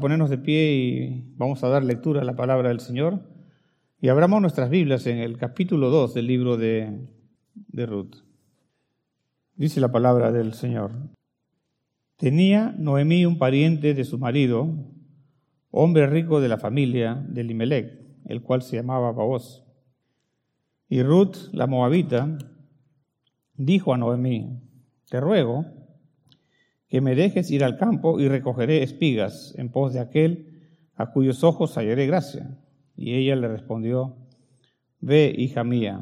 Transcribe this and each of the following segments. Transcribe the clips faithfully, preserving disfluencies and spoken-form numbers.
ponernos de pie y vamos a dar lectura a la palabra del Señor. Y abramos nuestras Biblias en el capítulo dos del libro de, de Ruth. Dice la palabra del Señor. Tenía Noemí un pariente de su marido, hombre rico de la familia de Elimelec, el cual se llamaba Booz. Y Ruth, la moabita, dijo a Noemí, te ruego que me dejes ir al campo y recogeré espigas en pos de aquel a cuyos ojos hallaré gracia. Y ella le respondió, ve, hija mía.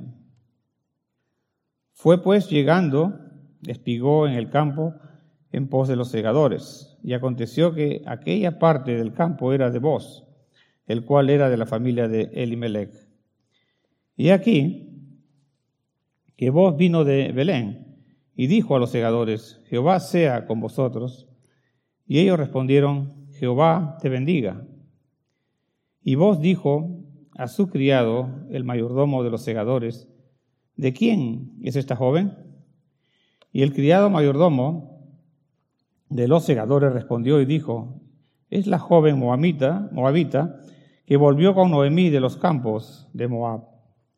Fue pues llegando, espigó en el campo en pos de los segadores. Y aconteció que aquella parte del campo era de Booz, el cual era de la familia de Elimelec. Y aquí que Booz vino de Belén, y dijo a los segadores, Jehová sea con vosotros. Y ellos respondieron, Jehová te bendiga. Y Booz dijo a su criado, el mayordomo de los segadores, ¿de quién es esta joven? Y el criado mayordomo de los segadores respondió y dijo, es la joven moabita, moabita que volvió con Noemí de los campos de Moab.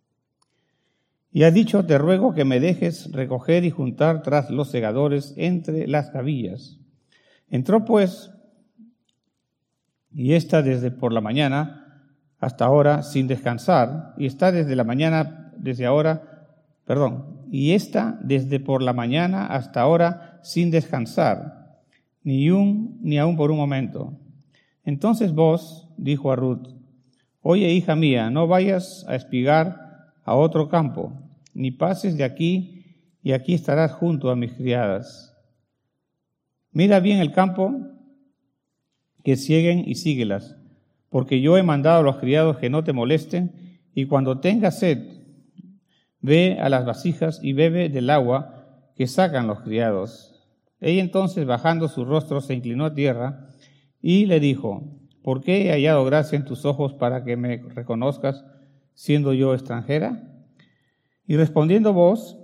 Y ha dicho, te ruego que me dejes recoger y juntar tras los segadores entre las gavillas. Entró pues, y está desde por la mañana hasta ahora sin descansar, y está desde la mañana, desde ahora, perdón, y está desde por la mañana hasta ahora sin descansar, ni un, ni aun por un momento. Entonces Booz dijo a Ruth, oye, hija mía, no vayas a espigar a otro campo, ni pases de aquí, y aquí estarás junto a mis criadas. Mira bien el campo, que sieguen y síguelas, porque yo he mandado a los criados que no te molesten, y cuando tengas sed, ve a las vasijas y bebe del agua que sacan los criados. Ella entonces, bajando su rostro, se inclinó a tierra, y le dijo, ¿por qué he hallado gracia en tus ojos para que me reconozcas, siendo yo extranjera? Y respondiendo Booz,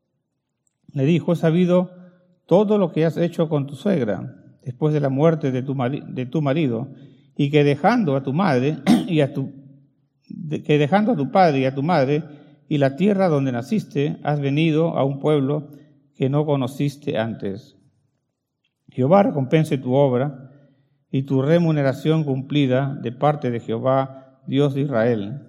le dijo, he sabido todo lo que has hecho con tu suegra, después de la muerte de tu, mari- de tu marido, y que dejando a tu madre, y a tu, de, que dejando a tu padre y a tu madre, y la tierra donde naciste, has venido a un pueblo que no conociste antes. Jehová recompense tu obra, y tu remuneración cumplida de parte de Jehová, Dios de Israel,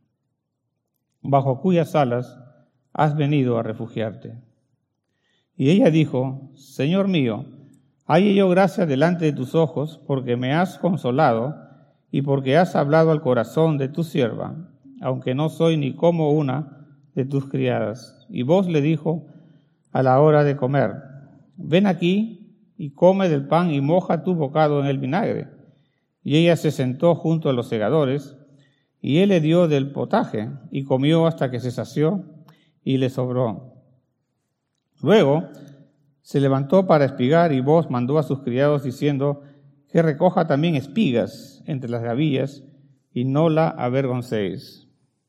bajo cuyas alas has venido a refugiarte. Y ella dijo, Señor mío, halle yo gracia delante de tus ojos, porque me has consolado y porque has hablado al corazón de tu sierva, aunque no soy ni como una de tus criadas. Y Booz le dijo a la hora de comer, ven aquí y come del pan y moja tu bocado en el vinagre. Y ella se sentó junto a los segadores, y él le dio del potaje, y comió hasta que se sació, y le sobró. Luego se levantó para espigar, y Booz mandó a sus criados diciendo, que recoja también espigas entre las gavillas, y no la avergoncéis.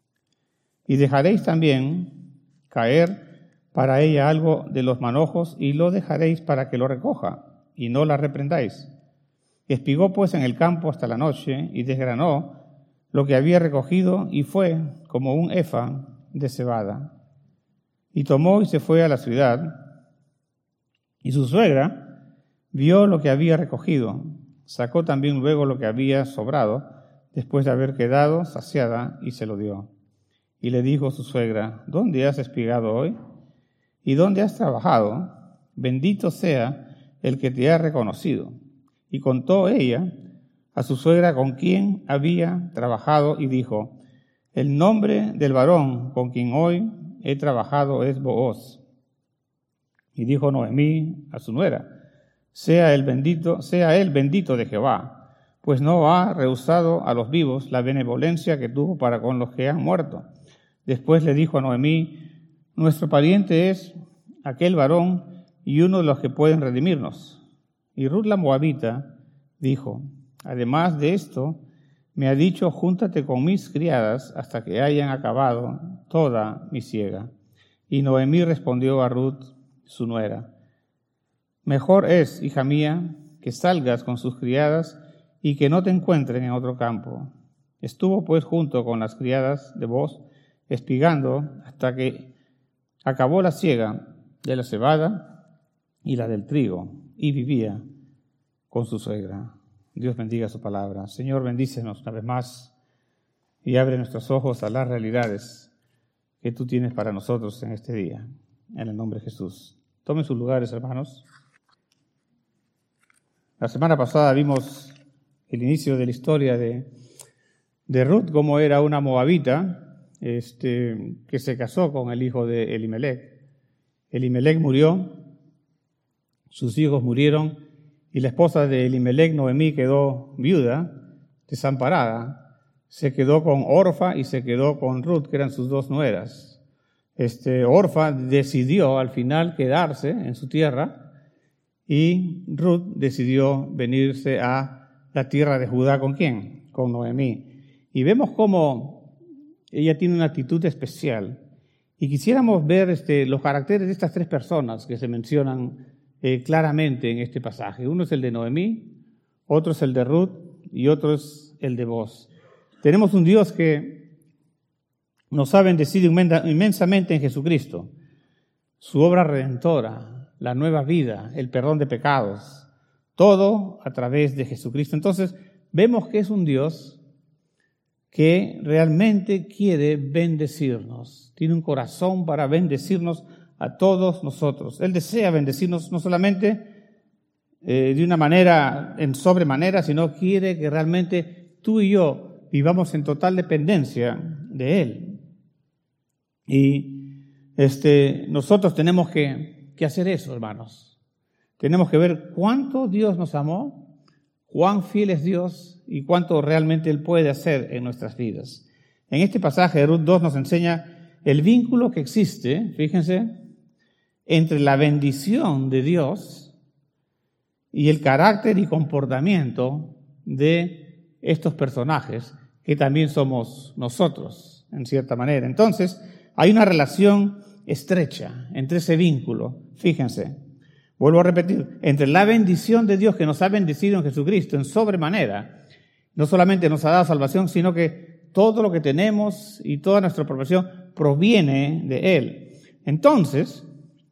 Y dejaréis también caer para ella algo de los manojos, y lo dejaréis para que lo recoja, y no la reprendáis. Espigó pues en el campo hasta la noche, y desgranó lo que había recogido, y fue como un efa de cebada. Y tomó y se fue a la ciudad, y su suegra vio lo que había recogido. Sacó también luego lo que había sobrado, después de haber quedado saciada, y se lo dio. Y le dijo su suegra, ¿dónde has espigado hoy? ¿Y dónde has trabajado? Bendito sea el que te ha reconocido. Y contó ella a su suegra con quien había trabajado, y dijo, el nombre del varón con quien hoy he trabajado es Booz. Y dijo Noemí a su nuera, sea él bendito, sea él bendito de Jehová, pues no ha rehusado a los vivos la benevolencia que tuvo para con los que han muerto. Después le dijo a Noemí, nuestro pariente es aquel varón y uno de los que pueden redimirnos. Y Ruth la moabita dijo, además de esto, me ha dicho, júntate con mis criadas hasta que hayan acabado toda mi siega. Y Noemí respondió a Ruth, su nuera, mejor es, hija mía, que salgas con sus criadas y que no te encuentren en otro campo. Estuvo pues junto con las criadas de Booz, espigando hasta que acabó la siega de la cebada y la del trigo, y vivía con su suegra. Dios bendiga su palabra. Señor, bendícenos una vez más y abre nuestros ojos a las realidades que tú tienes para nosotros en este día. En el nombre de Jesús. Tomen sus lugares, hermanos. La semana pasada vimos el inicio de la historia de, de Ruth, cómo era una moabita este, que se casó con el hijo de Elimelech. Elimelech murió, sus hijos murieron, y la esposa de Elimelech, Noemí, quedó viuda, desamparada. Se quedó con Orfa y se quedó con Ruth, que eran sus dos nueras. Este, Orfa decidió al final quedarse en su tierra y Ruth decidió venirse a la tierra de Judá. ¿Con quién? Con Noemí. Y vemos cómo ella tiene una actitud especial. Y quisiéramos ver este, los caracteres de estas tres personas que se mencionan eh, claramente en este pasaje. Uno es el de Noemí, otro es el de Ruth y otro es el de Booz. Tenemos un Dios que nos ha bendecido inmensamente en Jesucristo. Su obra redentora, la nueva vida, el perdón de pecados, todo a través de Jesucristo. Entonces, vemos que es un Dios que realmente quiere bendecirnos. Tiene un corazón para bendecirnos a todos nosotros. Él desea bendecirnos no solamente eh, de una manera en sobremanera, sino quiere que realmente tú y yo vivamos en total dependencia de Él. Y este, nosotros tenemos que, que hacer eso, hermanos. Tenemos que ver cuánto Dios nos amó, cuán fiel es Dios y cuánto realmente Él puede hacer en nuestras vidas. En este pasaje de Ruth dos nos enseña el vínculo que existe, fíjense, entre la bendición de Dios y el carácter y comportamiento de estos personajes, que también somos nosotros, en cierta manera. Entonces, hay una relación estrecha entre ese vínculo. Fíjense, vuelvo a repetir, entre la bendición de Dios que nos ha bendecido en Jesucristo en sobremanera, no solamente nos ha dado salvación, sino que todo lo que tenemos y toda nuestra provisión proviene de Él. Entonces,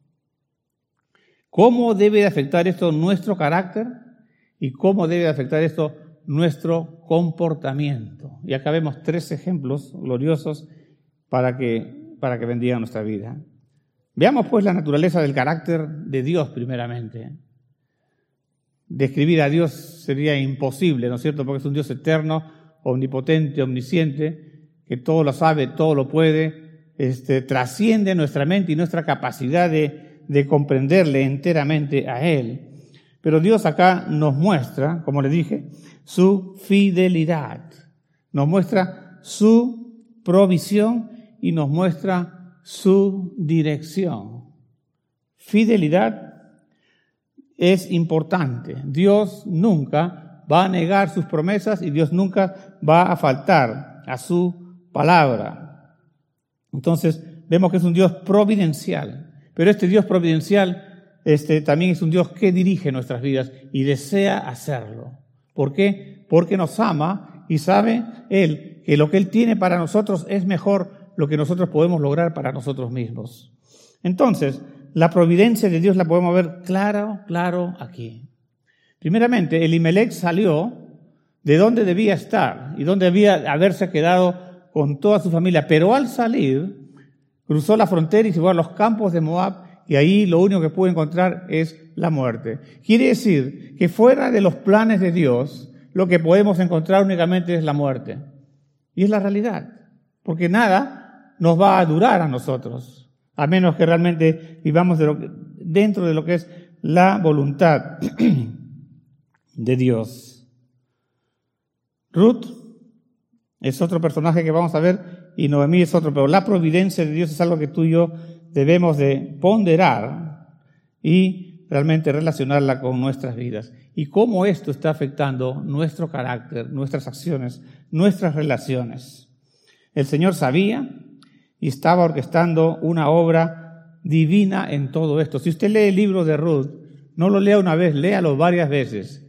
¿cómo debe de afectar esto nuestro carácter? ¿Y cómo debe de afectar esto nuestro comportamiento? Y acá vemos tres ejemplos gloriosos para que, para que bendigan nuestra vida. Veamos pues la naturaleza del carácter de Dios primeramente. Describir a Dios sería imposible, ¿no es cierto? Porque es un Dios eterno, omnipotente, omnisciente, que todo lo sabe, todo lo puede, este, trasciende nuestra mente y nuestra capacidad de, de comprenderle enteramente a Él. Pero Dios acá nos muestra, como le dije, su fidelidad, nos muestra su provisión y nos muestra su dirección. Fidelidad es importante. Dios nunca va a negar sus promesas y Dios nunca va a faltar a su palabra. Entonces, vemos que es un Dios providencial, pero este Dios providencial este, también es un Dios que dirige nuestras vidas y desea hacerlo. ¿Por qué? Porque nos ama y sabe Él que lo que Él tiene para nosotros es mejor lo que nosotros podemos lograr para nosotros mismos. Entonces, la providencia de Dios la podemos ver claro, claro aquí. Primeramente, Elimelech salió de donde debía estar y donde debía haberse quedado con toda su familia, pero al salir, cruzó la frontera y se fue a los campos de Moab y ahí lo único que pudo encontrar es la muerte. Quiere decir que fuera de los planes de Dios, lo que podemos encontrar únicamente es la muerte. Y es la realidad, porque nada nos va a durar a nosotros, a menos que realmente vivamos de lo que, dentro de lo que es la voluntad de Dios. Ruth es otro personaje que vamos a ver y Noemí es otro, pero la providencia de Dios es algo que tú y yo debemos de ponderar y realmente relacionarla con nuestras vidas. Y cómo esto está afectando nuestro carácter, nuestras acciones, nuestras relaciones. El Señor sabía y estaba orquestando una obra divina en todo esto. Si usted lee el libro de Ruth, no lo lea una vez, léalo varias veces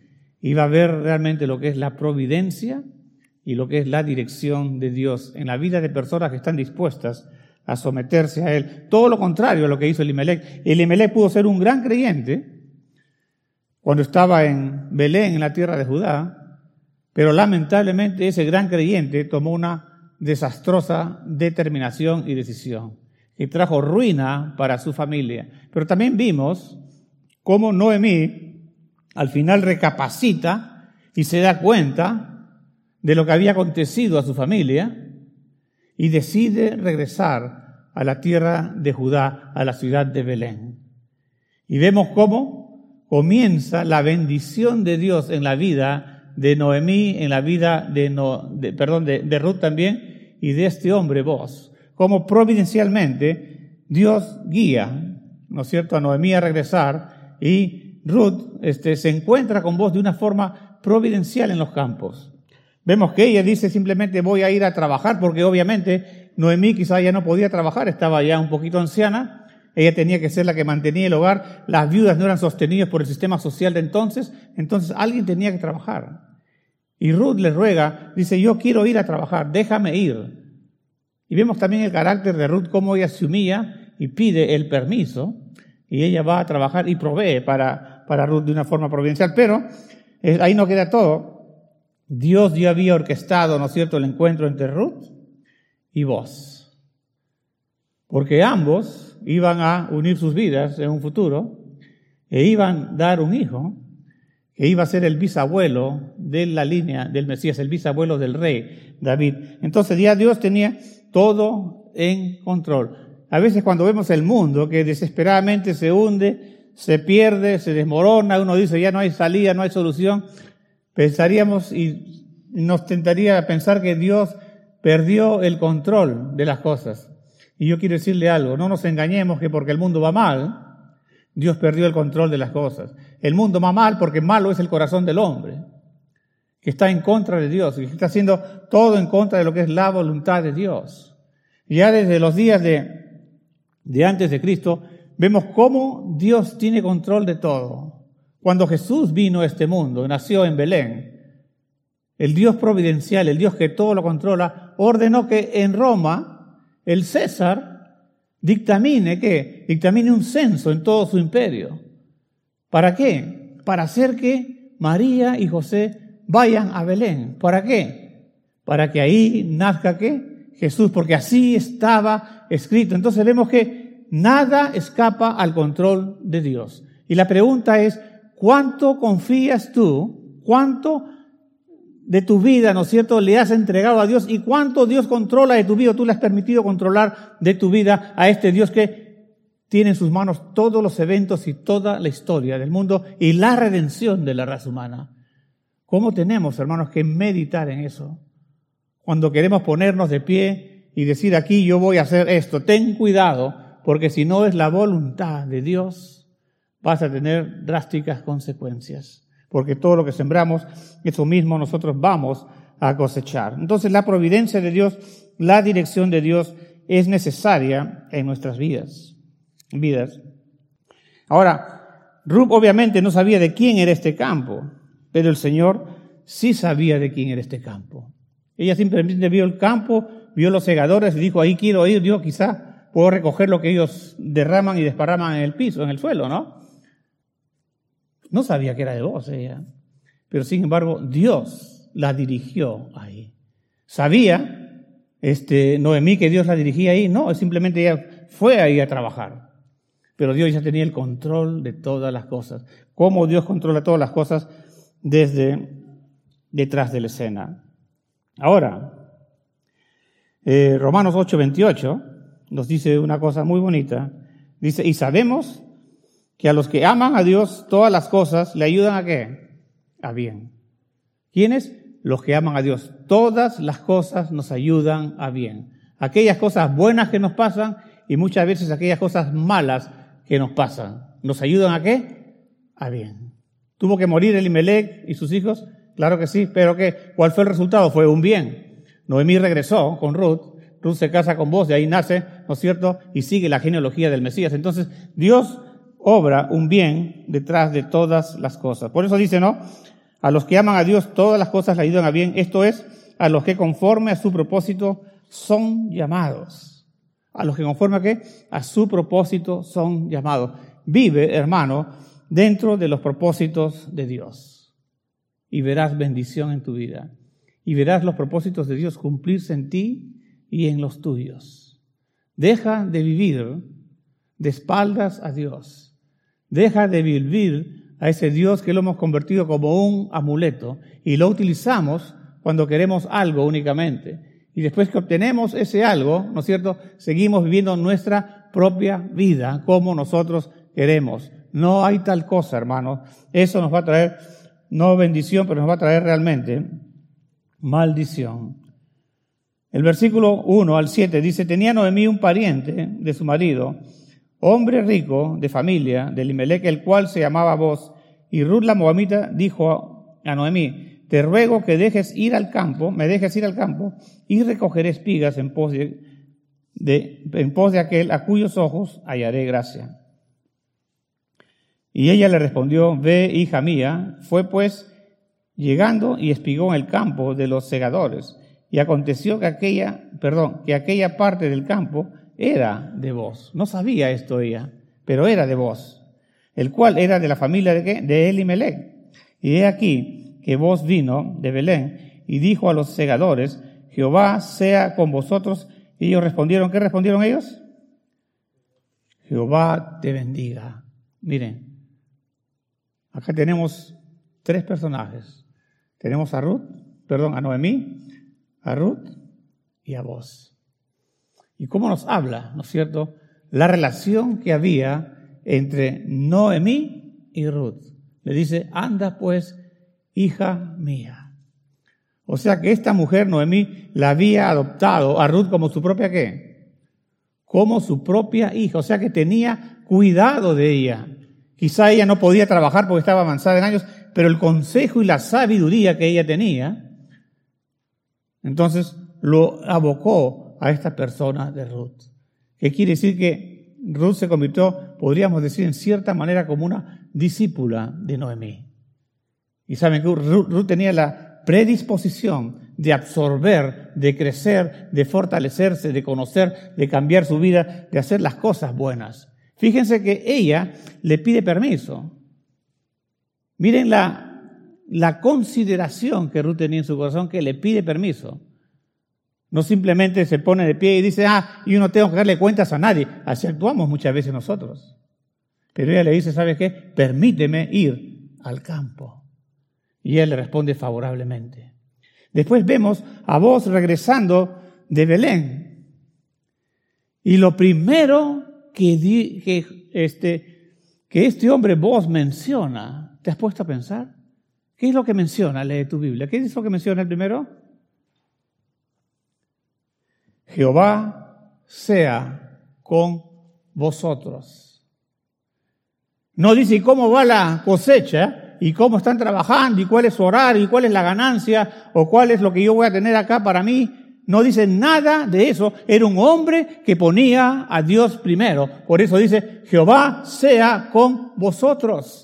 iba a ver realmente lo que es la providencia y lo que es la dirección de Dios en la vida de personas que están dispuestas a someterse a Él. Todo lo contrario a lo que hizo Elimelec. Elimelec pudo ser un gran creyente cuando estaba en Belén, en la tierra de Judá, pero lamentablemente ese gran creyente tomó una desastrosa determinación y decisión que trajo ruina para su familia. Pero también vimos cómo Noemí al final recapacita y se da cuenta de lo que había acontecido a su familia y decide regresar a la tierra de Judá, a la ciudad de Belén. Y vemos cómo comienza la bendición de Dios en la vida de Noemí, en la vida de, no, de perdón, de, de Ruth también, y de este hombre Boaz. Cómo providencialmente Dios guía, ¿no es cierto?, a Noemí a regresar, y Ruth este, se encuentra con Boaz de una forma providencial en los campos. Vemos que ella dice simplemente voy a ir a trabajar, porque obviamente Noemí quizá ya no podía trabajar, estaba ya un poquito anciana, ella tenía que ser la que mantenía el hogar, las viudas no eran sostenidas por el sistema social de entonces, entonces alguien tenía que trabajar. Y Ruth le ruega, dice yo quiero ir a trabajar, déjame ir. Y vemos también el carácter de Ruth, cómo ella se humilla y pide el permiso, y ella va a trabajar y provee para, para Ruth de una forma providencial, pero eh, ahí no queda todo. Dios ya había orquestado, ¿no es cierto?, el encuentro entre Ruth y Boaz. Porque ambos iban a unir sus vidas en un futuro e iban a dar un hijo que iba a ser el bisabuelo de la línea del Mesías, el bisabuelo del rey David. Entonces ya Dios tenía todo en control. A veces cuando vemos el mundo que desesperadamente se hunde, se pierde, se desmorona, uno dice ya no hay salida, no hay solución, pensaríamos y nos tentaría pensar que Dios perdió el control de las cosas. Y yo quiero decirle algo, no nos engañemos que porque el mundo va mal, Dios perdió el control de las cosas. El mundo va mal porque malo es el corazón del hombre, que está en contra de Dios, que está haciendo todo en contra de lo que es la voluntad de Dios. Ya desde los días de, de antes de Cristo, vemos cómo Dios tiene control de todo. Cuando Jesús vino a este mundo, nació en Belén, el Dios providencial, el Dios que todo lo controla, ordenó que en Roma el César dictamine, ¿qué? Dictamine un censo en todo su imperio. ¿Para qué? Para hacer que María y José vayan a Belén. ¿Para qué? Para que ahí nazca, ¿qué? Jesús, porque así estaba escrito. Entonces vemos que nada escapa al control de Dios. Y la pregunta es, ¿cuánto confías tú? ¿Cuánto de tu vida, ¿no es cierto?, le has entregado a Dios? ¿Y cuánto Dios controla de tu vida? ¿Tú le has permitido controlar de tu vida a este Dios que tiene en sus manos todos los eventos y toda la historia del mundo y la redención de la raza humana? ¿Cómo tenemos, hermanos, que meditar en eso? Cuando queremos ponernos de pie y decir aquí yo voy a hacer esto, ten cuidado, porque si no es la voluntad de Dios, vas a tener drásticas consecuencias, porque todo lo que sembramos, eso mismo nosotros vamos a cosechar. Entonces la providencia de Dios, la dirección de Dios es necesaria en nuestras vidas. vidas. Ahora, Ruth obviamente no sabía de quién era este campo, pero el Señor sí sabía de quién era este campo. Ella simplemente vio el campo, vio los segadores y dijo, ahí quiero ir, Dios, quizá puedo recoger lo que ellos derraman y desparraman en el piso, en el suelo, ¿no? No sabía que era de Boaz ella, pero sin embargo Dios la dirigió ahí. ¿Sabía este, Noemí que Dios la dirigía ahí? No, simplemente ella fue ahí a trabajar. Pero Dios ya tenía el control de todas las cosas. ¿Cómo Dios controla todas las cosas desde detrás de la escena? Ahora, eh, Romanos ocho veintiocho nos dice una cosa muy bonita. Dice, y sabemos que a los que aman a Dios, todas las cosas le ayudan a ¿qué? A bien. ¿Quiénes? Los que aman a Dios. Todas las cosas nos ayudan a bien. Aquellas cosas buenas que nos pasan y muchas veces aquellas cosas malas que nos pasan. ¿Nos ayudan a qué? A bien. ¿Tuvo que morir Elimelec y sus hijos? Claro que sí, pero ¿qué? ¿Cuál fue el resultado? Fue un bien. Noemí regresó con Ruth. Ruth se casa con Boaz, de ahí nace, ¿no es cierto? Y sigue la genealogía del Mesías. Entonces, Dios obra un bien detrás de todas las cosas. Por eso dice, ¿no? A los que aman a Dios, todas las cosas le ayudan a bien. Esto es, a los que conforme a su propósito son llamados. A los que conforme a qué? A su propósito son llamados. Vive, hermano, dentro de los propósitos de Dios. Y verás bendición en tu vida. Y verás los propósitos de Dios cumplirse en ti y en los tuyos. Deja de vivir de espaldas a Dios. Deja de vivir a ese Dios que lo hemos convertido como un amuleto y lo utilizamos cuando queremos algo únicamente. Y después que obtenemos ese algo, ¿no es cierto?, seguimos viviendo nuestra propia vida como nosotros queremos. No hay tal cosa, hermanos. Eso nos va a traer, no bendición, pero nos va a traer realmente maldición. El versículo uno al siete dice, tenía Noemí un pariente de su marido, hombre rico de familia, de Elimelec, el cual se llamaba Boz. Y Ruth la moabita dijo a Noemí, te ruego que dejes ir al campo, me dejes ir al campo, y recogeré espigas en pos de, de, en pos de aquel a cuyos ojos hallaré gracia. Y ella le respondió, ve, hija mía. Fue pues llegando y espigó en el campo de los segadores. Y aconteció que aquella, perdón, que aquella parte del campo era de Boz. No sabía esto ella, pero era de Boz, el cual era de la familia de, ¿qué? De Elimelec. Y he aquí que Boz vino de Belén y dijo a los segadores, Jehová sea con vosotros. Y ellos respondieron, ¿qué respondieron ellos? Jehová te bendiga. Miren, acá tenemos tres personajes. Tenemos a Ruth, perdón, a Noemí, a Ruth y a Boz. ¿Y cómo nos habla, no es cierto?, la relación que había entre Noemí y Ruth. Le dice, anda pues, hija mía. O sea que esta mujer, Noemí, la había adoptado a Ruth como su propia, ¿qué? Como su propia hija. O sea que tenía cuidado de ella. Quizá ella no podía trabajar porque estaba avanzada en años, pero el consejo y la sabiduría que ella tenía, entonces lo abocó a esta persona de Ruth. Que quiere decir que Ruth se convirtió, podríamos decir en cierta manera, como una discípula de Noemí. Y saben que Ruth, Ruth tenía la predisposición de absorber, de crecer, de fortalecerse, de conocer, de cambiar su vida, de hacer las cosas buenas. Fíjense que ella le pide permiso. Miren la, la consideración que Ruth tenía en su corazón, que le pide permiso. No simplemente se pone de pie y dice, ah, yo no tengo que darle cuentas a nadie. Así actuamos muchas veces nosotros. Pero ella le dice, ¿sabes qué? Permíteme ir al campo. Y él le responde favorablemente. Después vemos a Boz regresando de Belén. Y lo primero que, di, que, este, que este hombre Boz menciona, ¿te has puesto a pensar? ¿Qué es lo que menciona? Lee tu Biblia. ¿Qué es lo que menciona el primero? Jehová sea con vosotros. No dice, ¿y cómo va la cosecha? ¿Y cómo están trabajando? ¿Y cuál es su horario? ¿Y cuál es la ganancia? ¿O cuál es lo que yo voy a tener acá para mí? No dice nada de eso. Era un hombre que ponía a Dios primero. Por eso dice, Jehová sea con vosotros.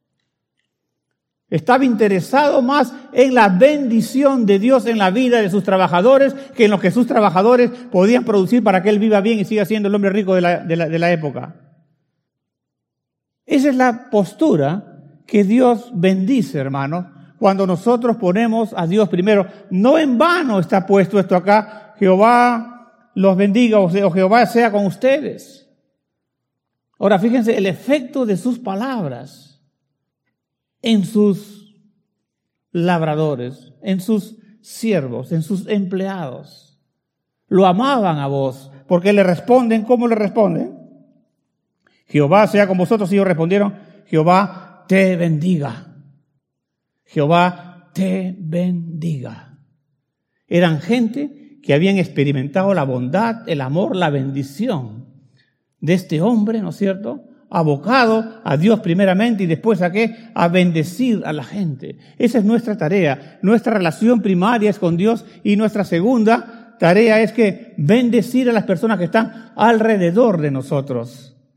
Estaba interesado más en la bendición de Dios en la vida de sus trabajadores que en lo que sus trabajadores podían producir para que él viva bien y siga siendo el hombre rico de la, de la, de la época. Esa es la postura que Dios bendice, hermanos, cuando nosotros ponemos a Dios primero. No en vano está puesto esto acá, Jehová los bendiga o Jehová sea con ustedes. Ahora fíjense el efecto de sus palabras en sus labradores, en sus siervos, en sus empleados. Lo amaban a Boz, porque le responden, ¿cómo le responden? Jehová sea con vosotros. Y ellos respondieron, Jehová te bendiga. Jehová te bendiga. Eran gente que habían experimentado la bondad, el amor, la bendición de este hombre, ¿no es cierto?, abocado a Dios primeramente y después a qué, a bendecir a la gente. Esa es nuestra tarea. Nuestra relación primaria es con Dios y nuestra segunda tarea es que bendecir a las personas que están alrededor de nosotros.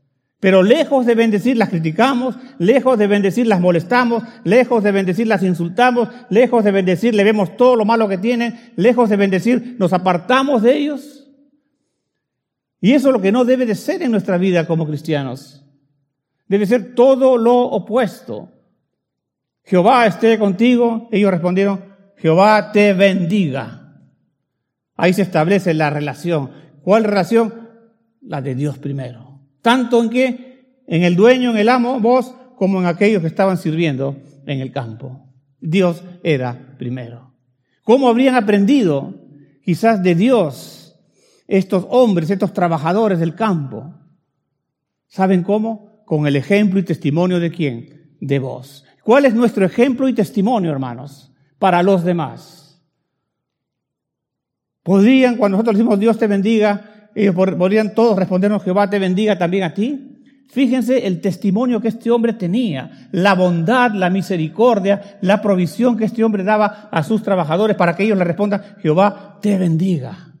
Pero lejos de bendecir, las criticamos, lejos de bendecir, las molestamos, lejos de bendecir, las insultamos, lejos de bendecir, le vemos todo lo malo que tienen, lejos de bendecir, nos apartamos de ellos. Y eso es lo que no debe de ser en nuestra vida como cristianos. Debe ser todo lo opuesto. Jehová esté contigo. Ellos respondieron, Jehová te bendiga. Ahí se establece la relación. ¿Cuál relación? La de Dios primero. Tanto en que, en el dueño, en el amo, vos, como en aquellos que estaban sirviendo en el campo. Dios era primero. ¿Cómo habrían aprendido quizás de Dios estos hombres, estos trabajadores del campo? ¿Saben cómo? Con el ejemplo y testimonio de ¿quién? De vos. ¿Cuál es nuestro ejemplo y testimonio, hermanos, para los demás? ¿Podrían, cuando nosotros decimos Dios te bendiga, ellos podrían todos respondernos Jehová te bendiga también a ti? Fíjense el testimonio que este hombre tenía, la bondad, la misericordia, la provisión que este hombre daba a sus trabajadores para que ellos le respondan Jehová te bendiga.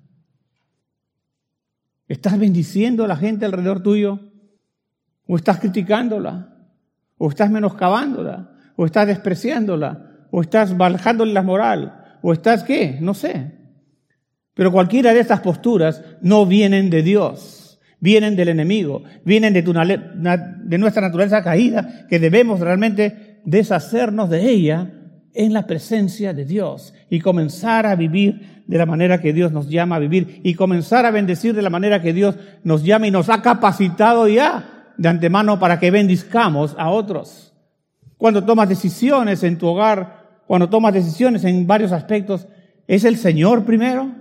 ¿Estás bendiciendo a la gente alrededor tuyo? ¿O estás criticándola? ¿O estás menoscabándola? ¿O estás despreciándola? ¿O estás bajándole la moral? ¿O estás qué? No sé. Pero cualquiera de estas posturas no vienen de Dios, vienen del enemigo, vienen de, tu, de nuestra naturaleza caída, que debemos realmente deshacernos de ella en la presencia de Dios y comenzar a vivir de la manera que Dios nos llama a vivir y comenzar a bendecir de la manera que Dios nos llama y nos ha capacitado ya de antemano para que bendizcamos a otros. Cuando tomas decisiones en tu hogar, cuando tomas decisiones en varios aspectos, ¿es el Señor primero?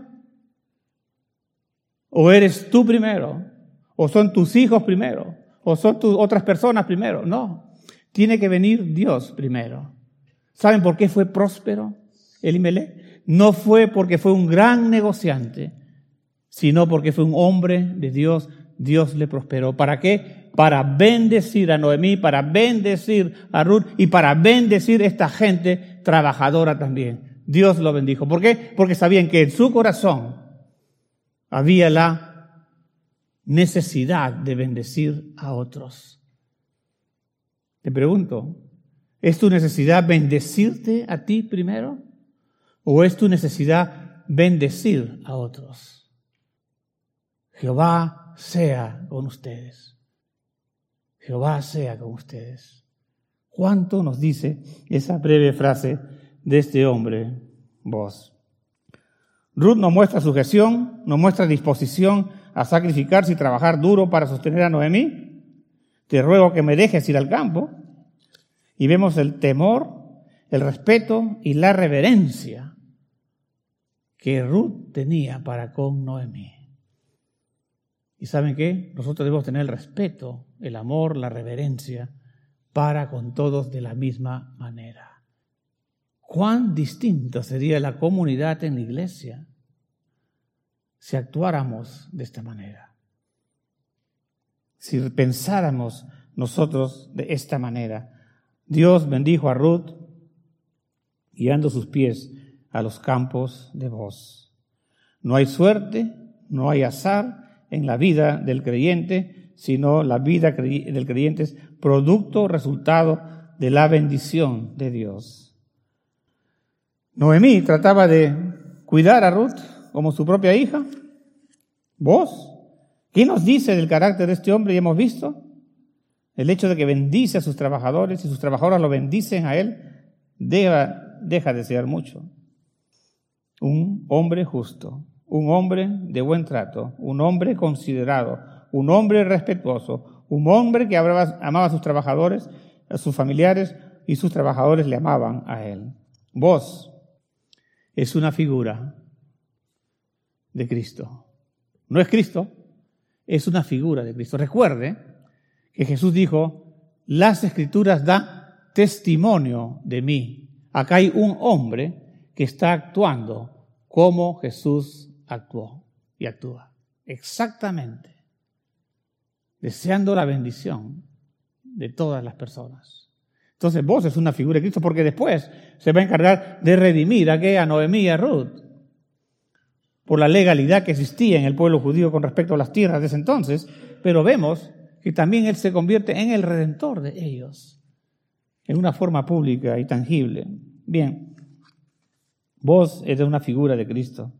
¿O eres tú primero? ¿O son tus hijos primero? ¿O son tus otras personas primero? No, tiene que venir Dios primero. ¿Saben por qué fue próspero Elimelech? No fue porque fue un gran negociante, sino porque fue un hombre de Dios. Dios le prosperó. ¿Para qué? Para bendecir a Noemí, para bendecir a Ruth y para bendecir a esta gente trabajadora también. Dios lo bendijo. ¿Por qué? Porque sabían que en su corazón había la necesidad de bendecir a otros. Te pregunto, ¿es tu necesidad bendecirte a ti primero? ¿O es tu necesidad bendecir a otros? Jehová sea con ustedes. Jehová sea con ustedes. ¿Cuánto nos dice esa breve frase de este hombre, vos? Ruth nos muestra sujeción, nos muestra disposición a sacrificarse y trabajar duro para sostener a Noemí. Te ruego que me dejes ir al campo. Y vemos el temor, el respeto y la reverencia que Ruth tenía para con Noemí. ¿Y saben qué? Nosotros debemos tener el respeto, el amor, la reverencia para con todos de la misma manera. ¿Cuán distinta sería la comunidad en la iglesia si actuáramos de esta manera? Si pensáramos nosotros de esta manera. Dios bendijo a Ruth guiando sus pies a los campos de Booz. No hay suerte, no hay azar en la vida del creyente, sino la vida del creyente es producto, resultado de la bendición de Dios. Noemí trataba de cuidar a Ruth como su propia hija. ¿Vos? ¿Qué nos dice del carácter de este hombre? Y hemos visto el hecho de que bendice a sus trabajadores y sus trabajadores lo bendicen a él, deja, deja de ser mucho. Un hombre justo, un hombre de buen trato, un hombre considerado, un hombre respetuoso, un hombre que amaba a sus trabajadores, a sus familiares, y sus trabajadores le amaban a él. Vos es una figura de Cristo. No es Cristo, es una figura de Cristo. Recuerde que Jesús dijo, las Escrituras dan testimonio de mí. Acá hay un hombre que está actuando como Jesús actuó y actúa. Exactamente. Deseando la bendición de todas las personas. Entonces vos es una figura de Cristo porque después se va a encargar de redimir a, ¿qué? a Noemí y a Ruth por la legalidad que existía en el pueblo judío con respecto a las tierras de ese entonces, pero vemos que también Él se convierte en el Redentor de ellos, en una forma pública y tangible. Bien, vos eres una figura de Cristo.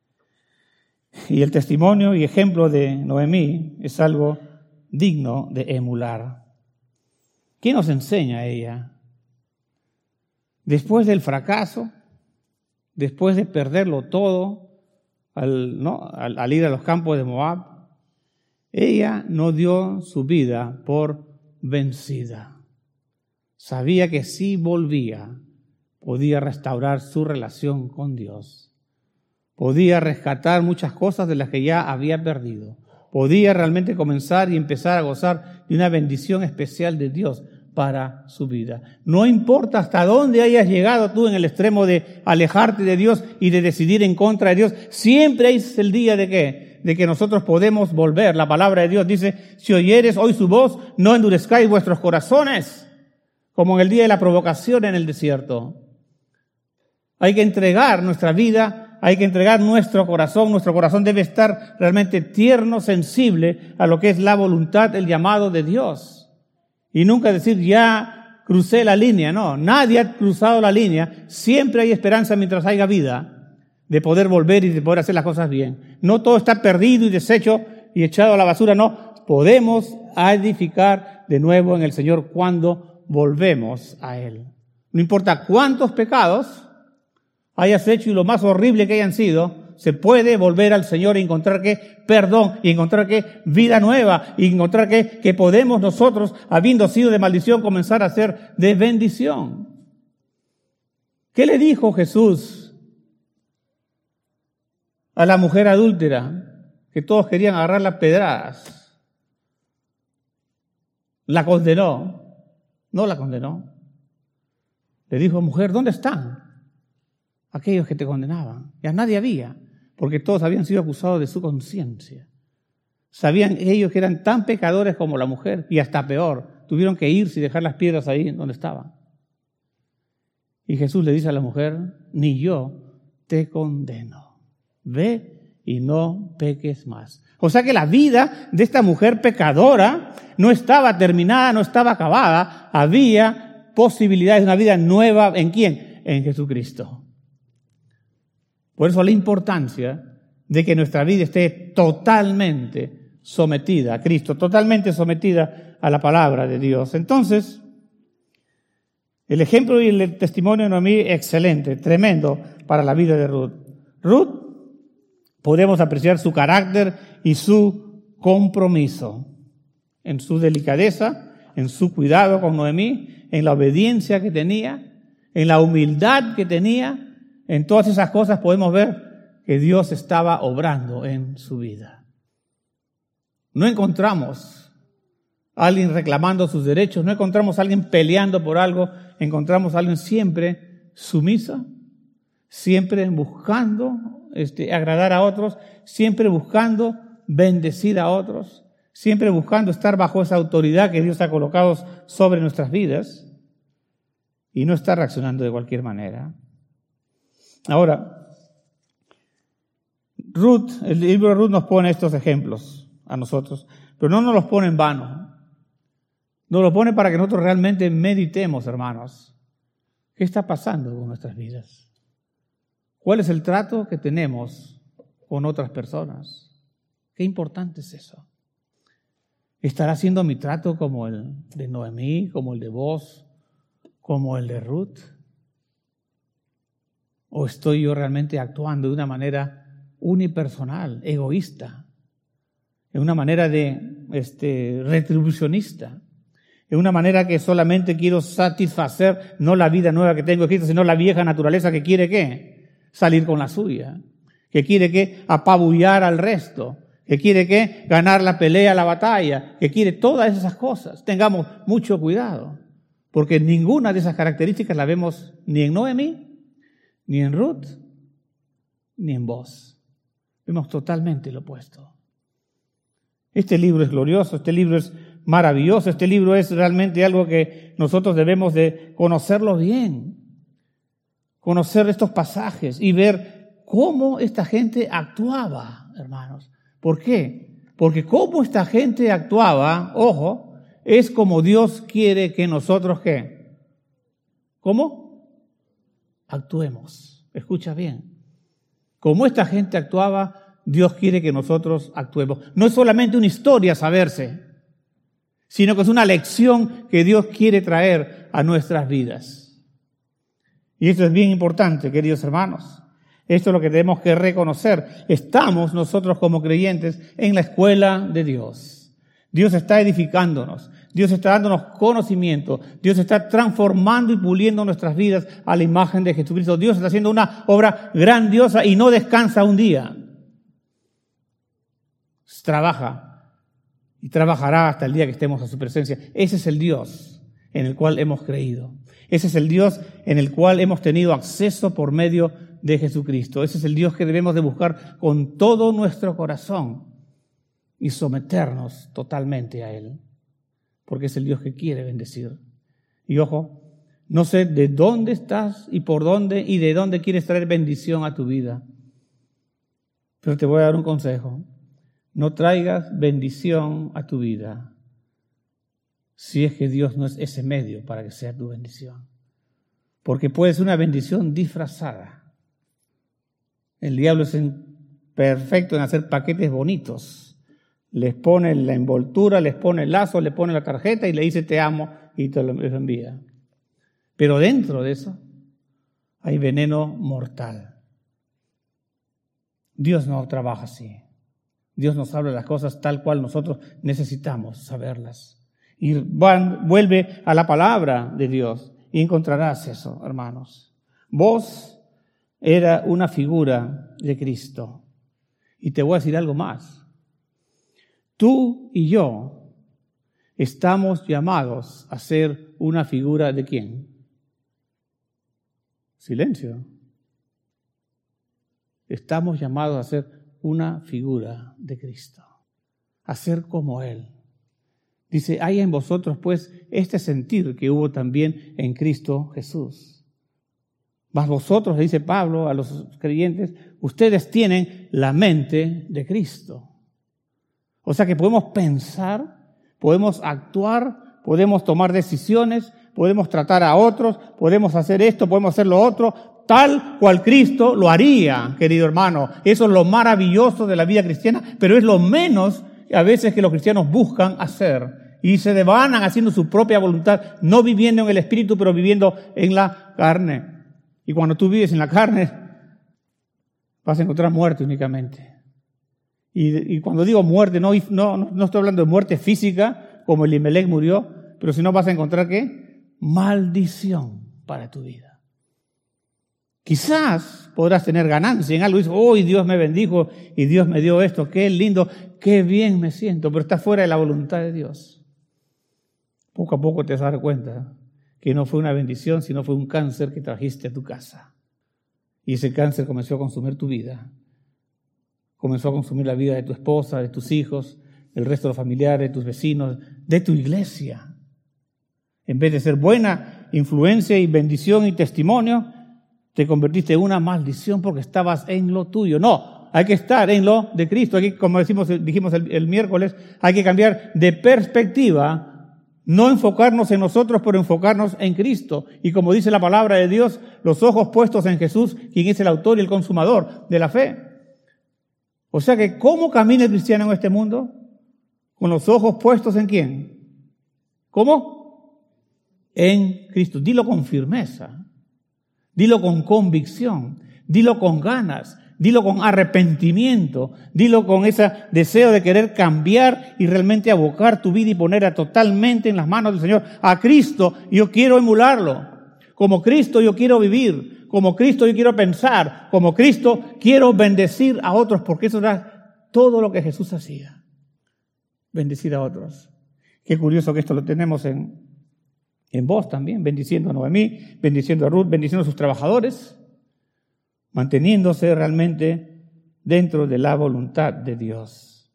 Y el testimonio y ejemplo de Noemí es algo digno de emular. ¿Qué nos enseña ella? Después del fracaso, después de perderlo todo, al, ¿no? al, al ir a los campos de Moab, ella no dio su vida por vencida. Sabía que si volvía, podía restaurar su relación con Dios. Podía rescatar muchas cosas de las que ya había perdido. Podía realmente comenzar y empezar a gozar de una bendición especial de Dios para su vida. No importa hasta dónde hayas llegado tú en el extremo de alejarte de Dios y de decidir en contra de Dios, siempre es el día de qué, de que nosotros podemos volver. La palabra de Dios dice, si oyeres hoy su voz, no endurezcáis vuestros corazones, como en el día de la provocación en el desierto. Hay que entregar nuestra vida, hay que entregar nuestro corazón. Nuestro corazón debe estar realmente tierno, sensible a lo que es la voluntad, el llamado de Dios. Y nunca decir, ya crucé la línea. No, nadie ha cruzado la línea. Siempre hay esperanza mientras haya vida de poder volver y de poder hacer las cosas bien. No todo está perdido y deshecho y echado a la basura. No, podemos edificar de nuevo en el Señor cuando volvemos a Él. No importa cuántos pecados hayas hecho y lo más horrible que hayan sido, se puede volver al Señor y encontrar que perdón, y encontrar que vida nueva, y encontrar que, que podemos nosotros, habiendo sido de maldición, comenzar a ser de bendición. ¿Qué le dijo Jesús a la mujer adúltera? Que todos querían agarrar las pedradas. La condenó. No la condenó. Le dijo, mujer, ¿dónde están aquellos que te condenaban? Ya nadie había, porque todos habían sido acusados de su conciencia. Sabían ellos que eran tan pecadores como la mujer, y hasta peor, tuvieron que irse y dejar las piedras ahí donde estaban. Y Jesús le dice a la mujer, ni yo te condeno. Ve y no peques más. O sea que la vida de esta mujer pecadora no estaba terminada, no estaba acabada. Había posibilidades de una vida nueva. ¿En quién? En Jesucristo. Por eso la importancia de que nuestra vida esté totalmente sometida a Cristo, totalmente sometida a la palabra de Dios. Entonces, el ejemplo y el testimonio de Noemí, excelente, tremendo para la vida de Ruth. Ruth, podemos apreciar su carácter y su compromiso en su delicadeza, en su cuidado con Noemí, en la obediencia que tenía, en la humildad que tenía. En todas esas cosas podemos ver que Dios estaba obrando en su vida. No encontramos a alguien reclamando sus derechos, no encontramos a alguien peleando por algo, encontramos a alguien siempre sumisa, siempre buscando este, agradar a otros, siempre buscando bendecir a otros, siempre buscando estar bajo esa autoridad que Dios ha colocado sobre nuestras vidas y no estar reaccionando de cualquier manera. Ahora, Ruth, el libro de Ruth nos pone estos ejemplos a nosotros, pero no nos los pone en vano. Nos los pone para que nosotros realmente meditemos, hermanos. ¿Qué está pasando con nuestras vidas? ¿Cuál es el trato que tenemos con otras personas? Qué importante es eso. ¿Estará siendo mi trato como el de Noemí, como el de vos, como el de Ruth? ¿O estoy yo realmente actuando de una manera unipersonal, egoísta, en una manera de este, retribucionista, en una manera que solamente quiero satisfacer no la vida nueva que tengo en Cristo, sino la vieja naturaleza que quiere ¿qué? Salir con la suya, que quiere que apabullar al resto, que quiere que ganar la pelea, la batalla, que quiere todas esas cosas? Tengamos mucho cuidado, porque ninguna de esas características la vemos ni en Noemí, ni en Ruth, ni en vos. Vemos totalmente lo opuesto. Este libro es glorioso, este libro es maravilloso, este libro es realmente algo que nosotros debemos de conocerlo bien, conocer estos pasajes y ver cómo esta gente actuaba, hermanos. ¿Por qué? Porque como esta gente actuaba, ojo, es como Dios quiere que nosotros, ¿qué? ¿Cómo? Actuemos. Escucha bien. Como esta gente actuaba, Dios quiere que nosotros actuemos. No es solamente una historia saberse, sino que es una lección que Dios quiere traer a nuestras vidas. Y esto es bien importante, queridos hermanos. Esto es lo que tenemos que reconocer. Estamos nosotros como creyentes en la escuela de Dios. Dios está edificándonos. Dios está dándonos conocimiento. Dios está transformando y puliendo nuestras vidas a la imagen de Jesucristo. Dios está haciendo una obra grandiosa y no descansa un día. Trabaja y trabajará hasta el día que estemos a su presencia. Ese es el Dios en el cual hemos creído. Ese es el Dios en el cual hemos tenido acceso por medio de Jesucristo. Ese es el Dios que debemos de buscar con todo nuestro corazón y someternos totalmente a Él, porque es el Dios que quiere bendecir. Y ojo, no sé de dónde estás y por dónde y de dónde quieres traer bendición a tu vida, pero te voy a dar un consejo. No traigas bendición a tu vida si es que Dios no es ese medio para que sea tu bendición. Porque puede ser una bendición disfrazada. El diablo es perfecto en hacer paquetes bonitos. Les pone la envoltura, les pone el lazo, les pone la tarjeta y le dice te amo y te lo envía. Pero dentro de eso hay veneno mortal. Dios no trabaja así. Dios nos habla las cosas tal cual nosotros necesitamos saberlas. Y van, vuelve a la palabra de Dios y encontrarás eso, hermanos. Vos era una figura de Cristo. Y te voy a decir algo más. Tú y yo estamos llamados a ser una figura de ¿quién? Silencio. Estamos llamados a ser una figura de Cristo, a ser como Él. Dice, hay en vosotros pues este sentir que hubo también en Cristo Jesús. Mas vosotros, le dice Pablo a los creyentes, ustedes tienen la mente de Cristo. O sea que podemos pensar, podemos actuar, podemos tomar decisiones, podemos tratar a otros, podemos hacer esto, podemos hacer lo otro, tal cual Cristo lo haría, querido hermano. Eso es lo maravilloso de la vida cristiana, pero es lo menos a veces que los cristianos buscan hacer. Y se devanan haciendo su propia voluntad, no viviendo en el Espíritu, pero viviendo en la carne. Y cuando tú vives en la carne, vas a encontrar muerte únicamente. Y, y cuando digo muerte, no, no, no estoy hablando de muerte física, como Elimelech murió, pero si no vas a encontrar, ¿qué? Maldición para tu vida. Quizás podrás tener ganancia en algo. Dices, oh, Dios me bendijo y Dios me dio esto. Qué lindo, qué bien me siento. Pero está fuera de la voluntad de Dios. Poco a poco te vas a dar cuenta que no fue una bendición, sino fue un cáncer que trajiste a tu casa. Y ese cáncer comenzó a consumir tu vida. Comenzó a consumir la vida de tu esposa, de tus hijos, del resto de los familiares, de tus vecinos, de tu iglesia. En vez de ser buena influencia y bendición y testimonio, te convertiste en una maldición porque estabas en lo tuyo. No, hay que estar en lo de Cristo. Hay que, como decimos, dijimos el, el miércoles, hay que cambiar de perspectiva, no enfocarnos en nosotros, pero enfocarnos en Cristo. Y como dice la palabra de Dios, los ojos puestos en Jesús, quien es el autor y el consumador de la fe. O sea que, ¿cómo camina el cristiano en este mundo? Con los ojos puestos ¿en quién? ¿Cómo? En Cristo. Dilo con firmeza. Dilo con convicción, dilo con ganas, dilo con arrepentimiento, dilo con ese deseo de querer cambiar y realmente abocar tu vida y ponerla totalmente en las manos del Señor. A Cristo yo quiero emularlo. Como Cristo yo quiero vivir. Como Cristo yo quiero pensar. Como Cristo quiero bendecir a otros, porque eso era todo lo que Jesús hacía. Bendecir a otros. Qué curioso que esto lo tenemos en... En vos también, bendiciendo a Noemí, bendiciendo a Ruth, bendiciendo a sus trabajadores, manteniéndose realmente dentro de la voluntad de Dios.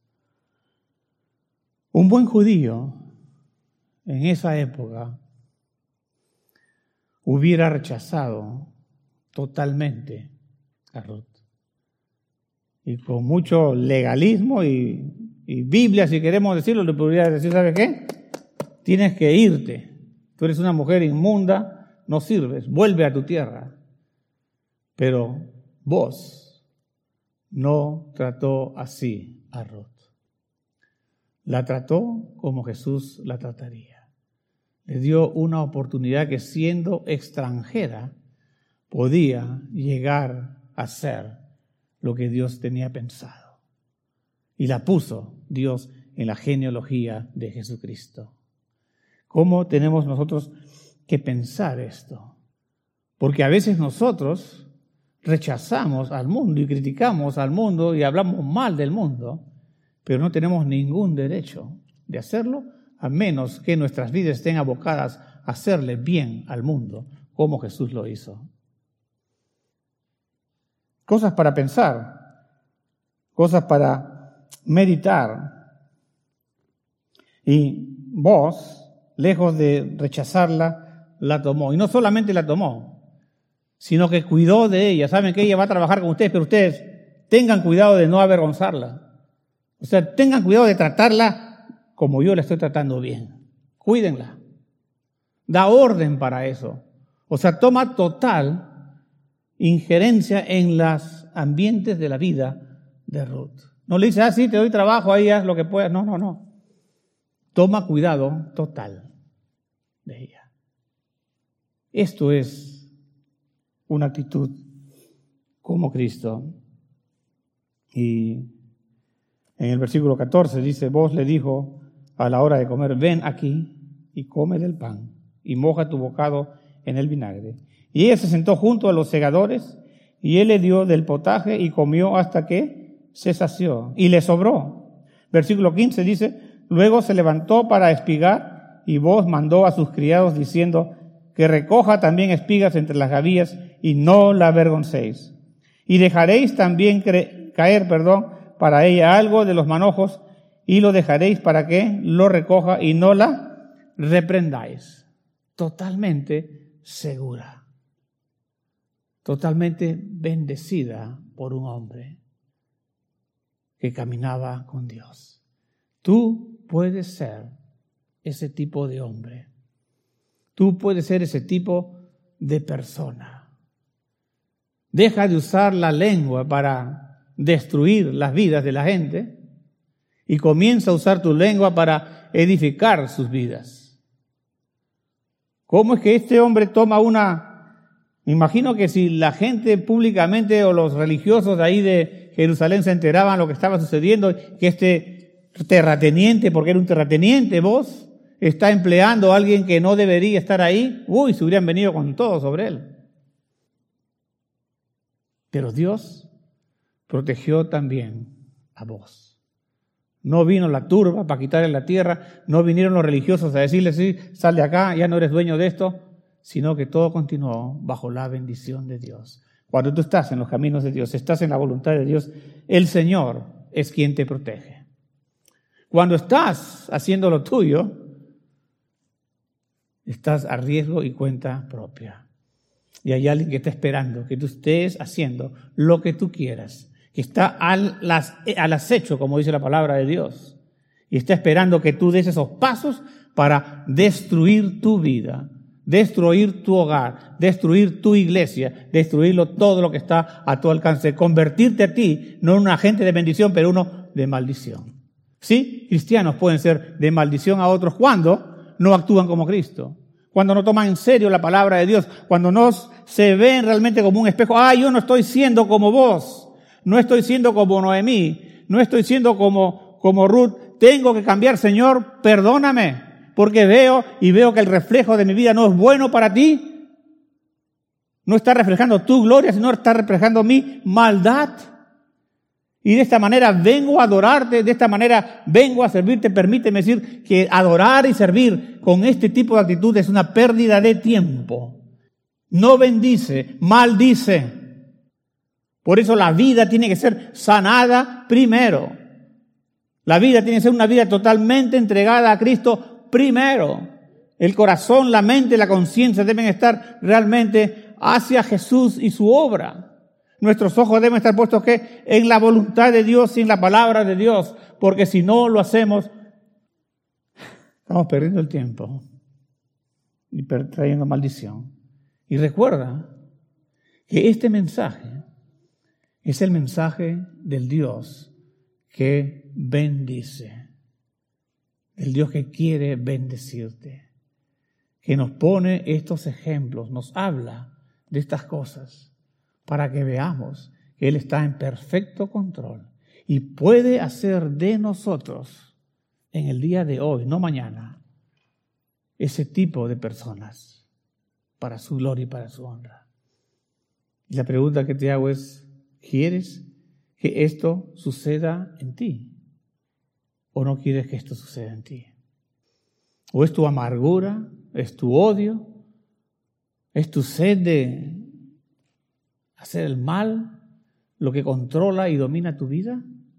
Un buen judío en esa época hubiera rechazado totalmente a Ruth. Y con mucho legalismo y y Biblia, si queremos decirlo, le podría decir, ¿sabes qué? Tienes que irte. Tú eres una mujer inmunda, no sirves, vuelve a tu tierra. Pero Booz no trató así a Ruth. La trató como Jesús la trataría. Le dio una oportunidad que, siendo extranjera, podía llegar a ser lo que Dios tenía pensado. Y la puso Dios en la genealogía de Jesucristo. ¿Cómo tenemos nosotros que pensar esto? Porque a veces nosotros rechazamos al mundo y criticamos al mundo y hablamos mal del mundo, pero no tenemos ningún derecho de hacerlo, a menos que nuestras vidas estén abocadas a hacerle bien al mundo, como Jesús lo hizo. Cosas para pensar, cosas para meditar. Y Booz, lejos de rechazarla, la tomó. Y no solamente la tomó, sino que cuidó de ella. Saben que ella va a trabajar con ustedes, pero ustedes tengan cuidado de no avergonzarla. O sea, tengan cuidado de tratarla como yo la estoy tratando bien. Cuídenla. Da orden para eso. O sea, toma total injerencia en los ambientes de la vida de Ruth. No le dice, ah, sí, te doy trabajo, ahí haz lo que puedas. No, no, no. Toma cuidado total de ella. Esto es una actitud como Cristo. Y en el versículo catorce dice, Booz le dijo a la hora de comer, ven aquí y come del pan y moja tu bocado en el vinagre. Y ella se sentó junto a los segadores y él le dio del potaje y comió hasta que se sació y le sobró. Versículo quince dice, luego se levantó para espigar y Booz mandó a sus criados diciendo que recoja también espigas entre las gavillas y no la avergoncéis. Y dejaréis también cre- caer, perdón, para ella algo de los manojos y lo dejaréis para que lo recoja y no la reprendáis. Totalmente segura. Totalmente bendecida por un hombre que caminaba con Dios. Tú puedes ser ese tipo de hombre. Tú puedes ser ese tipo de persona. Deja de usar la lengua para destruir las vidas de la gente y comienza a usar tu lengua para edificar sus vidas. ¿Cómo es que este hombre toma una... Me imagino que si la gente públicamente o los religiosos de ahí de Jerusalén se enteraban lo que estaba sucediendo, que este terrateniente, porque era un terrateniente, Booz, está empleando a alguien que no debería estar ahí, uy, se hubieran venido con todo sobre él. Pero Dios protegió también a Booz. No vino la turba para quitarle la tierra, no vinieron los religiosos a decirle, sí, sal de acá, ya no eres dueño de esto, sino que todo continuó bajo la bendición de Dios. Cuando tú estás en los caminos de Dios, estás en la voluntad de Dios, el Señor es quien te protege. Cuando estás haciendo lo tuyo, estás a riesgo y cuenta propia. Y hay alguien que está esperando que tú estés haciendo lo que tú quieras, que está al, las, al acecho, como dice la palabra de Dios, y está esperando que tú des esos pasos para destruir tu vida, destruir tu hogar, destruir tu iglesia, destruirlo todo lo que está a tu alcance, convertirte a ti, no en un agente de bendición, pero uno de maldición. Sí, cristianos pueden ser de maldición a otros cuando no actúan como Cristo, cuando no toman en serio la palabra de Dios, cuando no se ven realmente como un espejo. Ah, yo no estoy siendo como vos, no estoy siendo como Noemí, no estoy siendo como, como Ruth, tengo que cambiar, Señor, perdóname. Porque veo y veo que el reflejo de mi vida no es bueno para ti. No está reflejando tu gloria, sino está reflejando mi maldad. Y de esta manera vengo a adorarte, de esta manera vengo a servirte. Permíteme decir que adorar y servir con este tipo de actitud es una pérdida de tiempo. No bendice, maldice. Por eso la vida tiene que ser sanada primero. La vida tiene que ser una vida totalmente entregada a Cristo primero. El corazón, la mente, la conciencia deben estar realmente hacia Jesús y su obra. Nuestros ojos deben estar puestos ¿qué? En la voluntad de Dios y en la palabra de Dios, porque si no lo hacemos, estamos perdiendo el tiempo y trayendo maldición. Y recuerda que este mensaje es el mensaje del Dios que bendice, del Dios que quiere bendecirte, que nos pone estos ejemplos, nos habla de estas cosas para que veamos que Él está en perfecto control y puede hacer de nosotros en el día de hoy, no mañana, ese tipo de personas para su gloria y para su honra. Y la pregunta que te hago es, ¿quieres que esto suceda en ti? ¿O no quieres que esto suceda en ti? ¿O es tu amargura? ¿Es tu odio? ¿Es tu sed de hacer el mal lo que controla y domina tu vida?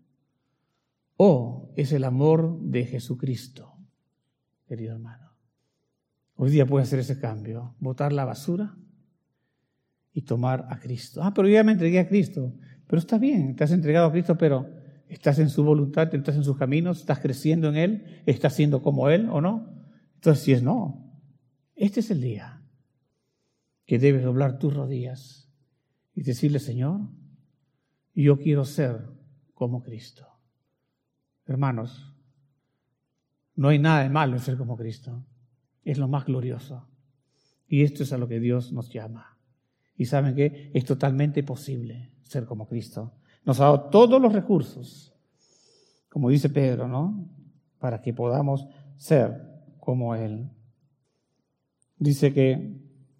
¿O es el amor de Jesucristo, querido hermano? Hoy día puedes hacer ese cambio, botar la basura y tomar a Cristo. Ah, pero yo ya me entregué a Cristo. Pero está bien, te has entregado a Cristo, pero ¿estás en su voluntad? ¿Estás en sus caminos? ¿Estás creciendo en Él? ¿Estás siendo como Él o no? Entonces, si es no, este es el día que debes doblar tus rodillas y decirle, Señor, yo quiero ser como Cristo. Hermanos, no hay nada de malo en ser como Cristo. Es lo más glorioso. Y esto es a lo que Dios nos llama. Y saben que es totalmente posible ser como Cristo. Nos ha dado todos los recursos, como dice Pedro, ¿no? Para que podamos ser como Él. Dice que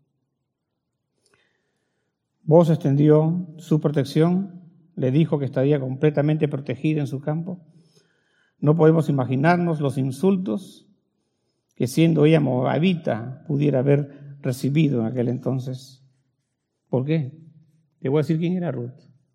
Booz extendió su protección, le dijo que estaría completamente protegida en su campo. No podemos imaginarnos los insultos que siendo ella moabita pudiera haber recibido en aquel entonces. ¿Por qué? Te voy a decir quién era Ruth.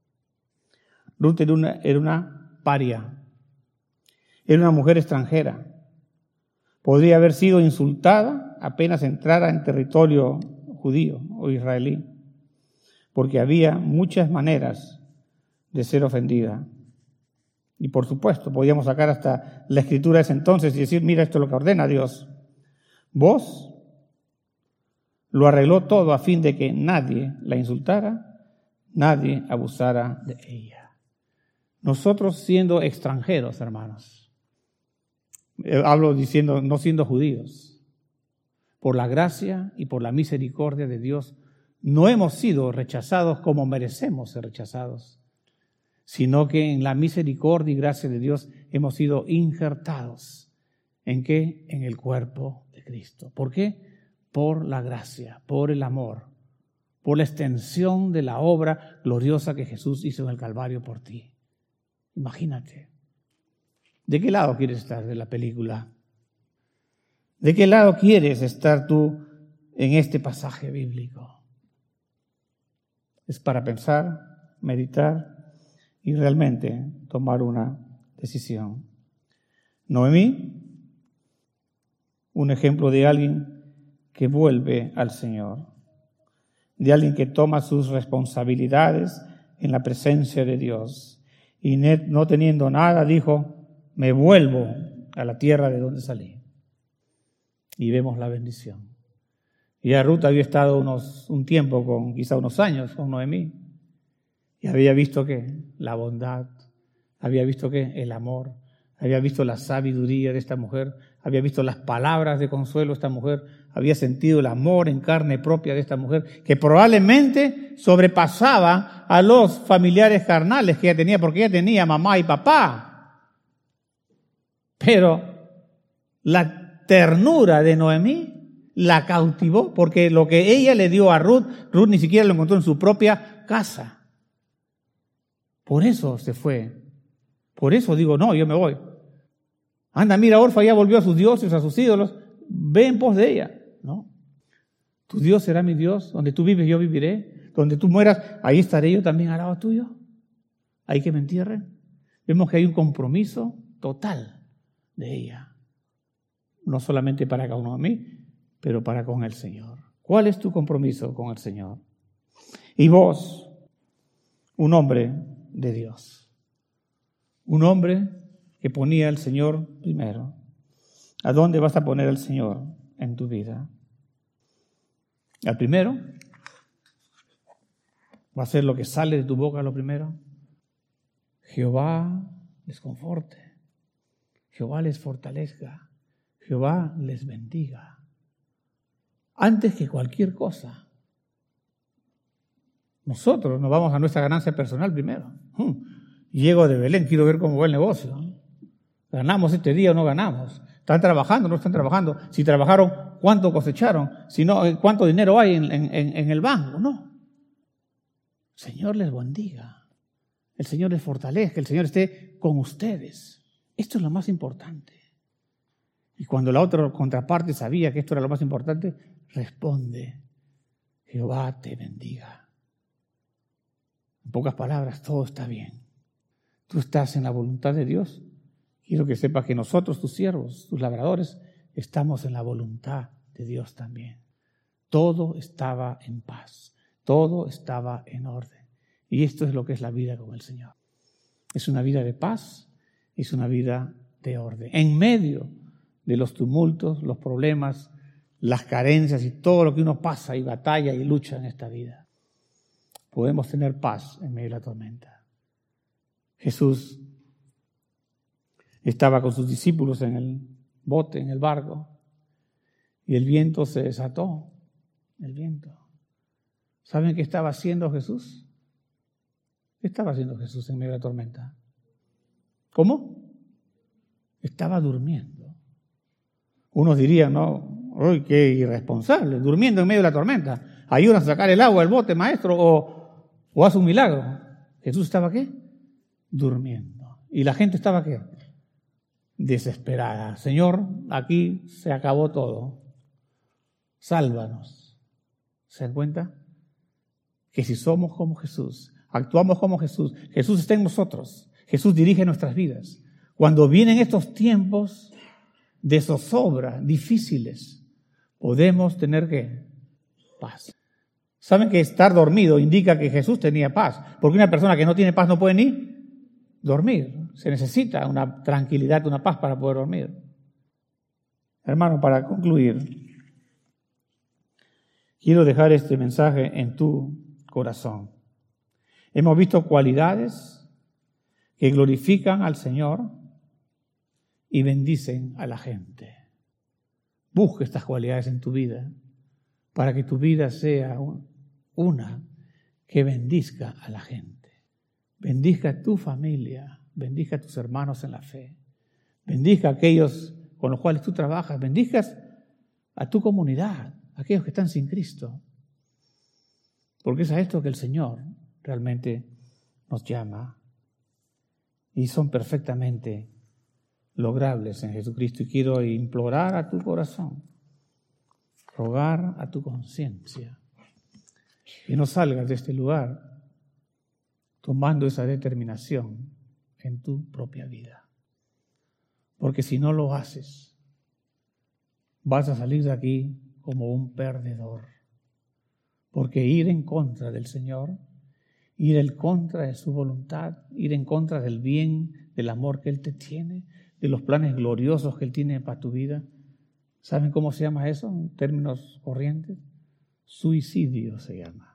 Ruth era una, era una paria, era una mujer extranjera. Podría haber sido insultada apenas entrara en territorio judío o israelí, porque había muchas maneras de ser ofendida. Y por supuesto, podíamos sacar hasta la escritura de ese entonces y decir, mira, esto es lo que ordena Dios. Vos lo arregló todo a fin de que nadie la insultara, nadie abusara de ella. Nosotros siendo extranjeros, hermanos, hablo diciendo no siendo judíos, por la gracia y por la misericordia de Dios, no hemos sido rechazados como merecemos ser rechazados, sino que en la misericordia y gracia de Dios hemos sido injertados. ¿En qué? En el cuerpo de Cristo. ¿Por qué? Por la gracia, por el amor, por la extensión de la obra gloriosa que Jesús hizo en el Calvario por ti. Imagínate. ¿De qué lado quieres estar de la película? ¿De qué lado quieres estar tú en este pasaje bíblico? Es para pensar, meditar y realmente tomar una decisión. Noemí, un ejemplo de alguien que vuelve al Señor, de alguien que toma sus responsabilidades en la presencia de Dios y no teniendo nada dijo, me vuelvo a la tierra de donde salí. Y vemos la bendición. Y ya Ruth había estado unos, un tiempo, con quizá unos años con Noemí, y había visto que la bondad, había visto que el amor, había visto la sabiduría de esta mujer, había visto las palabras de consuelo de esta mujer, había sentido el amor en carne propia de esta mujer, que probablemente sobrepasaba a los familiares carnales que ella tenía, porque ella tenía mamá y papá. Pero la ternura de Noemí la cautivó, porque lo que ella le dio a Ruth, Ruth ni siquiera lo encontró en su propia casa. Por eso se fue. Por eso digo, no, yo me voy. Anda, mira, Orfa ya volvió a sus dioses, a sus ídolos. Ve en pos de ella. No. Tu Dios será mi Dios. Donde tú vives, yo viviré. Donde tú mueras, ahí estaré yo también al lado tuyo. Ahí que me entierren. Vemos que hay un compromiso total de ella. No solamente para cada uno de mí, pero para con el Señor. ¿Cuál es tu compromiso con el Señor? Y vos, un hombre de Dios. Un hombre que ponía al Señor primero. ¿A dónde vas a poner al Señor en tu vida? Al primero. ¿Va a ser lo que sale de tu boca lo primero? Jehová les conforte. Jehová les fortalezca. Jehová les bendiga. Antes que cualquier cosa. Nosotros nos vamos a nuestra ganancia personal primero. Llego de Belén, quiero ver cómo va el negocio. ¿Ganamos este día o no ganamos? ¿Están trabajando o no están trabajando? Si trabajaron, ¿cuánto cosecharon? Si no, ¿cuánto dinero hay en, en, en el banco? No. El Señor les bendiga. El Señor les fortalezca. El Señor esté con ustedes. Esto es lo más importante. Y cuando la otra contraparte sabía que esto era lo más importante, responde: Jehová te bendiga. En pocas palabras, todo está bien. Tú estás en la voluntad de Dios. Quiero que sepas que nosotros, tus siervos, tus labradores, estamos en la voluntad de Dios también. Todo estaba en paz. Todo estaba en orden. Y esto es lo que es la vida con el Señor. Es una vida de paz, es una vida de orden. En medio de los tumultos, los problemas, las carencias y todo lo que uno pasa y batalla y lucha en esta vida, podemos tener paz en medio de la tormenta. Jesús estaba con sus discípulos en el bote, en el barco, y el viento se desató. El viento. ¿Saben qué estaba haciendo Jesús? ¿Qué estaba haciendo Jesús en medio de la tormenta? ¿Cómo? Estaba durmiendo. Unos dirían, no, uy, qué irresponsable, durmiendo en medio de la tormenta. Ayúdanos a sacar el agua del bote, maestro, o, o haz un milagro. Jesús estaba ¿qué? Durmiendo. ¿Y la gente estaba qué? Desesperada. Señor, aquí se acabó todo. Sálvanos. ¿Se dan cuenta? Que si somos como Jesús, actuamos como Jesús, Jesús está en nosotros, Jesús dirige nuestras vidas. Cuando vienen estos tiempos de zozobra, difíciles, podemos tener ¿qué? Paz. ¿Saben que estar dormido indica que Jesús tenía paz? Porque una persona que no tiene paz no puede ni dormir. Se necesita una tranquilidad, una paz para poder dormir. Hermano, para concluir, quiero dejar este mensaje en tu corazón. Hemos visto cualidades que glorifican al Señor y bendicen a la gente. Busca estas cualidades en tu vida para que tu vida sea una que bendizca a la gente. Bendiga a tu familia, bendiga a tus hermanos en la fe, bendiga a aquellos con los cuales tú trabajas, bendiga a tu comunidad, a aquellos que están sin Cristo. Porque es a esto que el Señor realmente nos llama y son perfectamente logrables en Jesucristo. Y quiero implorar a tu corazón, rogar a tu conciencia, que no salgas de este lugar tomando esa determinación en tu propia vida. Porque si no lo haces, vas a salir de aquí como un perdedor. Porque ir en contra del Señor, ir en contra de su voluntad, ir en contra del bien, del amor que Él te tiene, de los planes gloriosos que Él tiene para tu vida, ¿saben cómo se llama eso en términos corrientes? Suicidio se llama.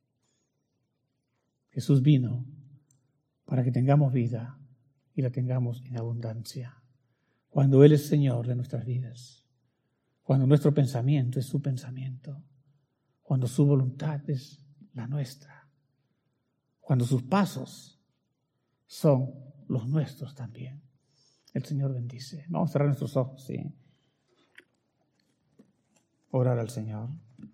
Jesús vino para que tengamos vida y la tengamos en abundancia. Cuando Él es Señor de nuestras vidas, cuando nuestro pensamiento es su pensamiento, cuando su voluntad es la nuestra, cuando sus pasos son los nuestros también. El Señor bendice. Vamos a cerrar nuestros ojos, sí. Orar al Señor.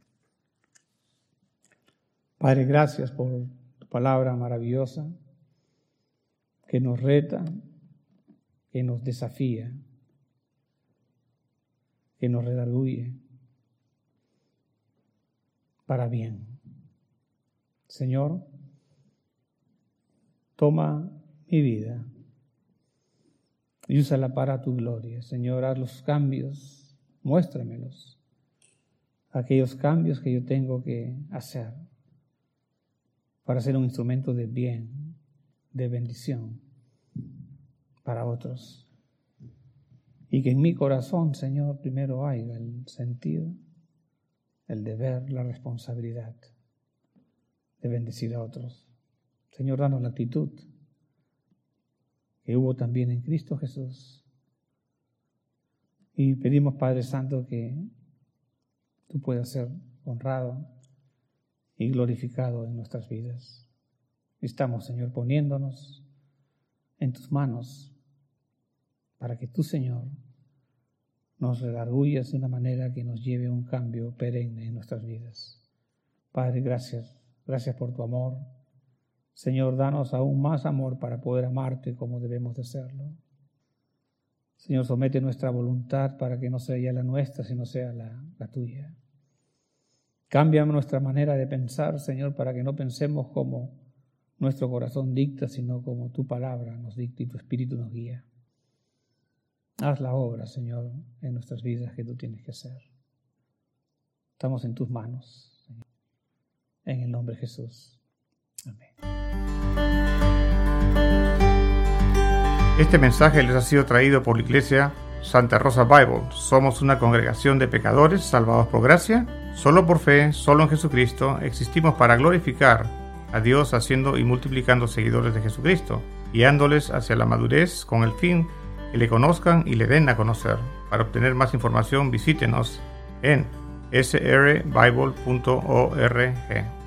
Padre, gracias por tu palabra maravillosa que nos reta, que nos desafía, que nos redarguye para bien. Señor, toma mi vida y úsala para tu gloria. Señor, haz los cambios, muéstramelos, aquellos cambios que yo tengo que hacer para ser un instrumento de bien, de bendición para otros. Y que en mi corazón, Señor, primero haya el sentido, el deber, la responsabilidad de bendecir a otros. Señor, danos la actitud que hubo también en Cristo Jesús. Y pedimos, Padre Santo, que tú puedas ser honrado y glorificado en nuestras vidas. Estamos, Señor, poniéndonos en tus manos para que tú, Señor, nos redargullas de una manera que nos lleve a un cambio perenne en nuestras vidas. Padre, gracias. Gracias por tu amor. Señor, danos aún más amor para poder amarte como debemos de hacerlo. Señor, somete nuestra voluntad para que no sea ya la nuestra, sino sea la, la tuya. Cambia nuestra manera de pensar, Señor, para que no pensemos como nuestro corazón dicta, sino como tu palabra nos dicta y tu espíritu nos guía. Haz la obra, Señor, en nuestras vidas que tú tienes que hacer. Estamos en tus manos, Señor. En el nombre de Jesús. Amén. Este mensaje les ha sido traído por la Iglesia Santa Rosa Bible. Somos una congregación de pecadores salvados por gracia, solo por fe, solo en Jesucristo. Existimos para glorificar a Dios haciendo y multiplicando seguidores de Jesucristo, guiándoles hacia la madurez con el fin que le conozcan y le den a conocer. Para obtener más información, visítenos en s r bible punto org.